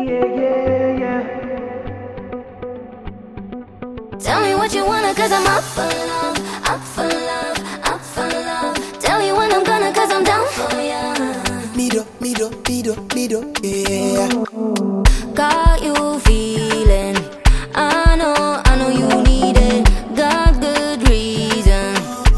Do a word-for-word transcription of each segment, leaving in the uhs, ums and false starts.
yeah, yeah. Tell me what you wanna, cause I'm up for love, up for love, up for love. Tell me when I'm gonna, cause I'm down for ya. Me do, me do, me do, me do, yeah. Got you feeling, I know, I know you need it. Got good reason.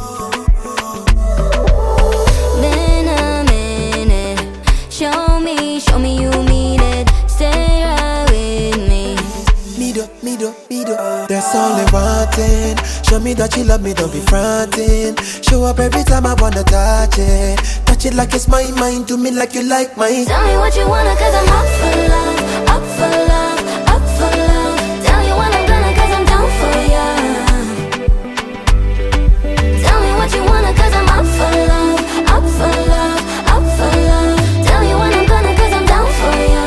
Been a minute. Show me, show me you mean it. Stay right with me. Me do, me do, me do. That's all I wantin'. Show me that you love me, don't be frontin'. Show up every time I wanna touch it. Touch it like it's my mind, do me like you like mine. Tell me what you wanna, cause I'm up for love, up for love, up for love. Tell me when I'm gonna, cause I'm down for ya. Tell me what you wanna, cause I'm up for love, up for love, up for love. Tell me when I'm gonna, cause I'm down for ya.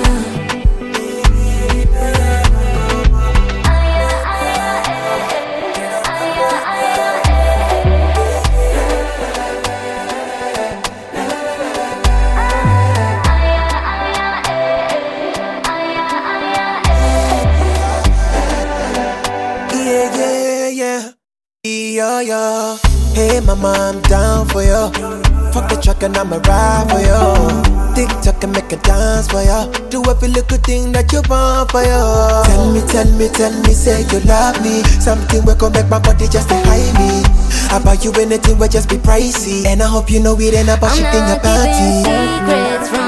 Yeah, yeah, yeah. Yeah, yeah. Hey, mama, I'm down for you. Fuck the truck and I'ma ride for you. TikTok and make a dance for you. Do every little thing that you want for you. Tell me, tell me, tell me, say you love me. Something will come make my body just to hide me. I buy you anything will just be pricey. And I hope you know it ain't about shit in your I'm not panty. keeping secrets from